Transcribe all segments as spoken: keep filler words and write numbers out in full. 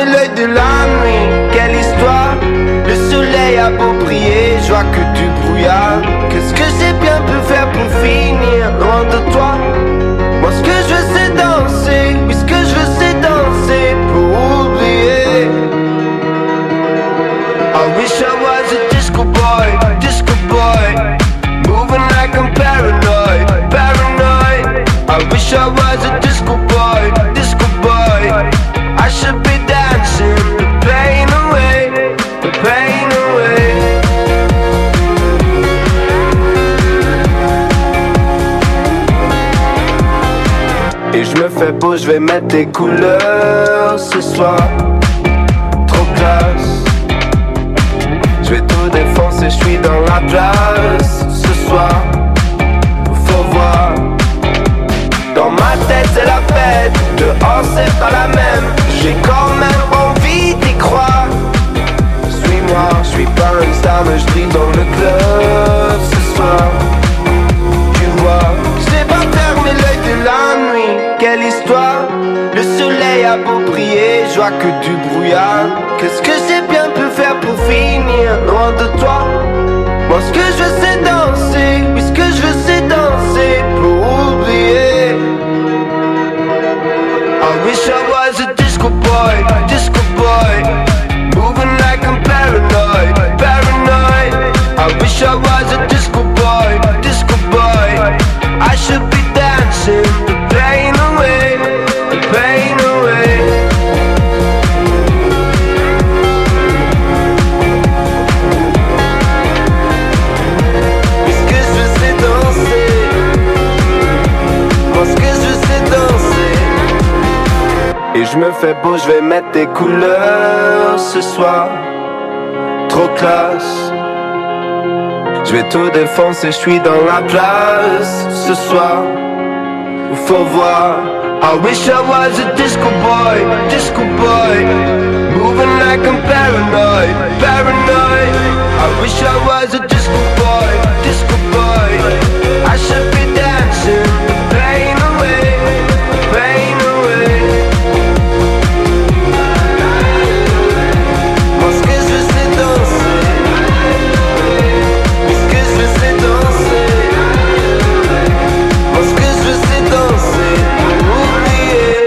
fermer l'œil de la nuit. Quelle histoire, le soleil a beau briller, je vois que du brouillard. Qu'est-ce que j'ai bien pu faire pour finir loin de toi? Moi ce que je veux c'est danser, oui ce que je veux c'est danser pour oublier. I wish I was a disco boy, disco boy, moving like I'm paranoid, paranoid. I wish I was a disco boy, disco boy. I should be dancing the pain away, the pain away. Et je me fais beau, je vais mettre des couleurs ce soir. Trop classe. Je vais tout défoncer, je suis dans la place ce soir. Faut voir. Dans ma tête c'est la fête, dehors c'est pas la même. J'ai quand même envie d'y croire. Suis-moi, je suis pas une star mais je brille dans le club ce soir. Tu vois, je n'ai pas fermé l'œil de la nuit. Quelle histoire, le soleil a beau briller, je vois que du brouillard. Qu'est-ce que j'ai bien pu faire pour finir loin de toi? Moi ce que je veux c'est danser, oui ce que je veux c'est danser pour oublier. I wish I was a disco boy, disco boy, moving like I'm paranoid, paranoid. I wish I was a disco boy, disco boy. I should be dancing the pain away, the pain away. Ce que je veux c'est danser, moi ce que je veux c'est danser. Et je me fais beau, je vais mettre des couleurs ce soir. Trop classe. Je vais tout défoncer, je suis dans la place ce soir. Faut voir. I wish I was a disco boy, disco boy, moving like I'm paranoid, paranoid. I wish I was a disco boy, disco boy. I should be dancing the pain away, pain away. Moi ce que je veux c'est danser, ce que je veux c'est danser. Moi ce que je veux c'est danser, oublier.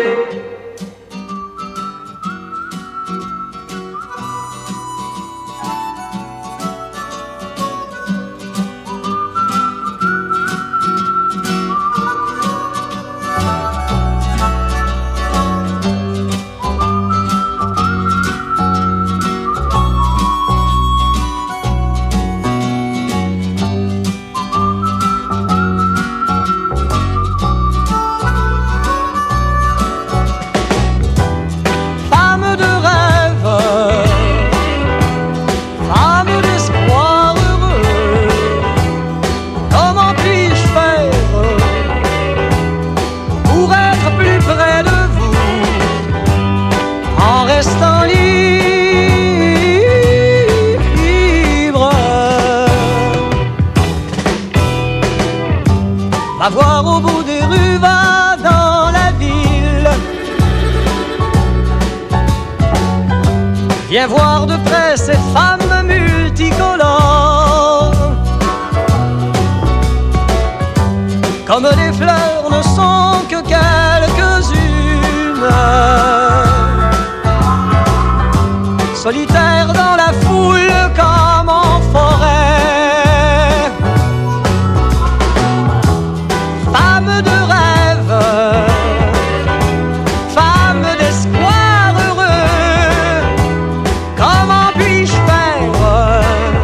Va voir au bout des rues, va dans la ville. Viens voir de près ces femmes multicolores. Comme des fleurs ne sont que quelques-unes. Solitaires dans la foule comme en forêt. Femme de rêve, femme d'espoir heureux, comment puis-je faire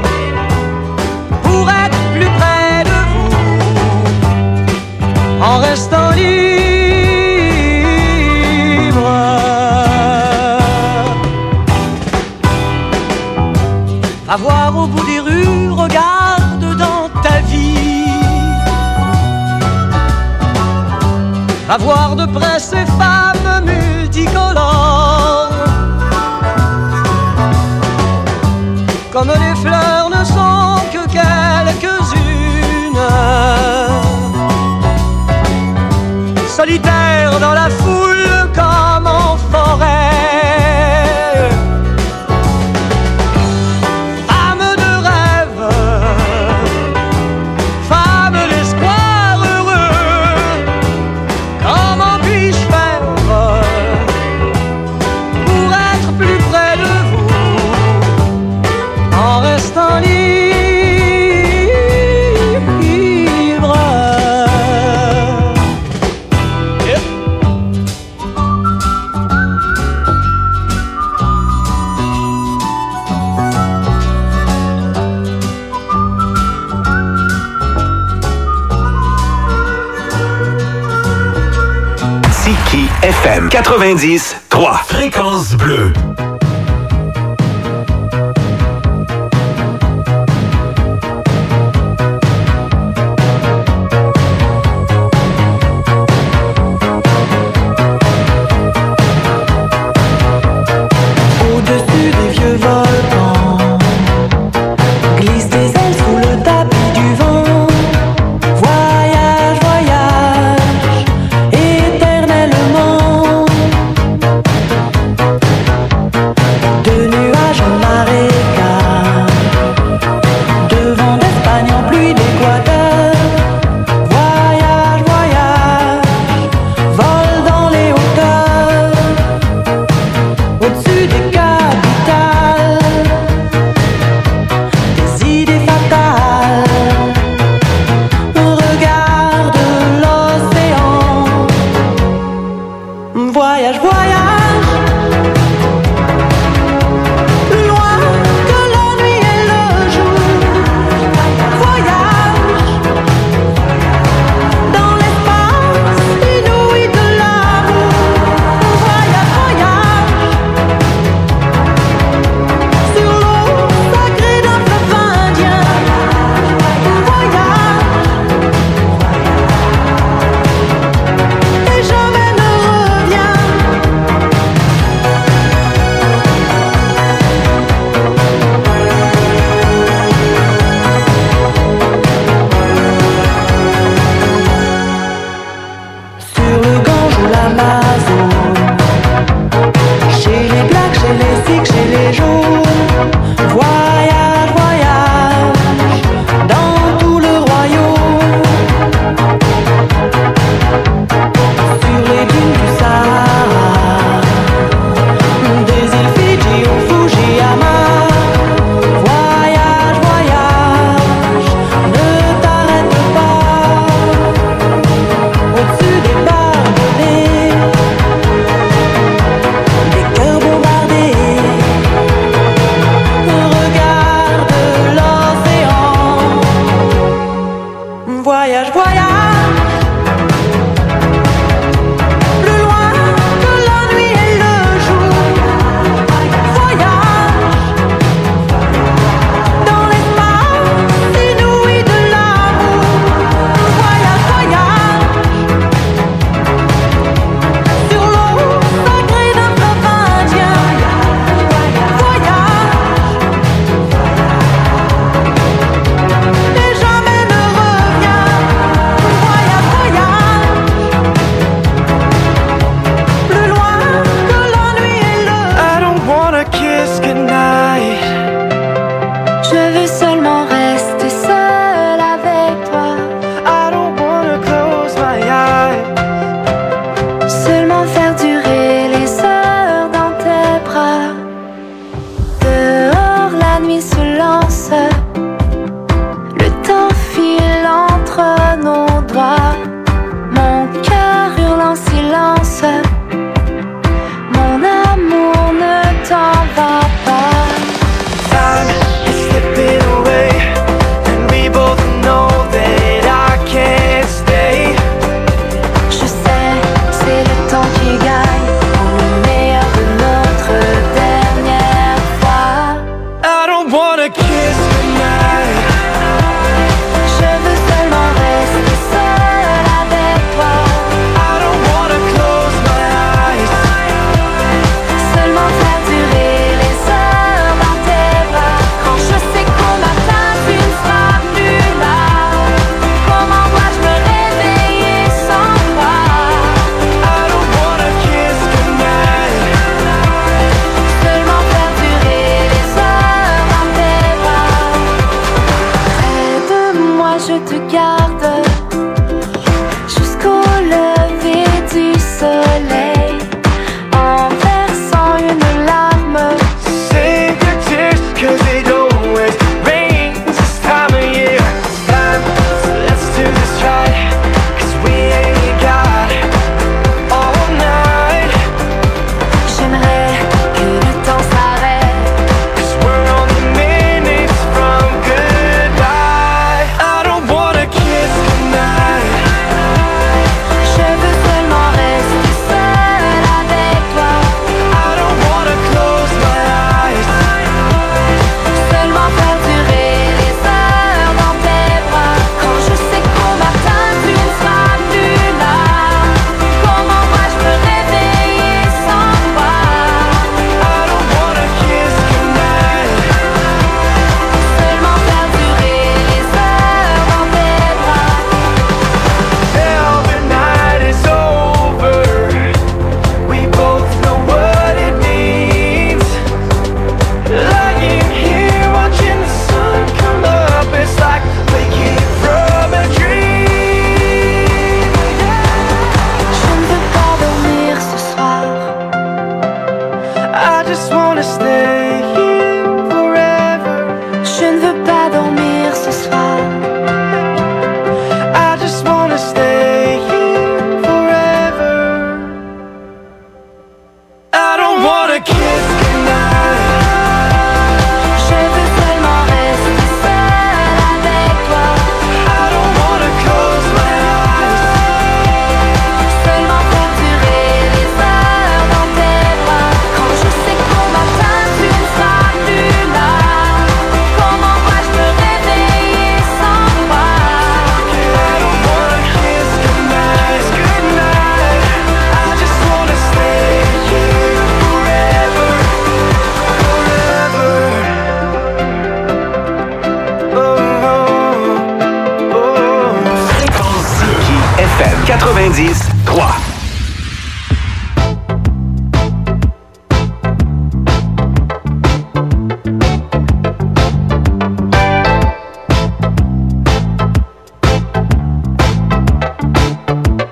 pour être plus près de vous en restant libre? Va voir au bout des rues, regarde dans ta vie. Va voir de près ces femmes multicolores. Comme les fleurs ne sont que quelques-unes. Solitaires dans la foule comme en forêt. F M quatre-vingt-dix trois. Fréquence bleue. Au-dessus des barbelés quatre-vingt-dix trois.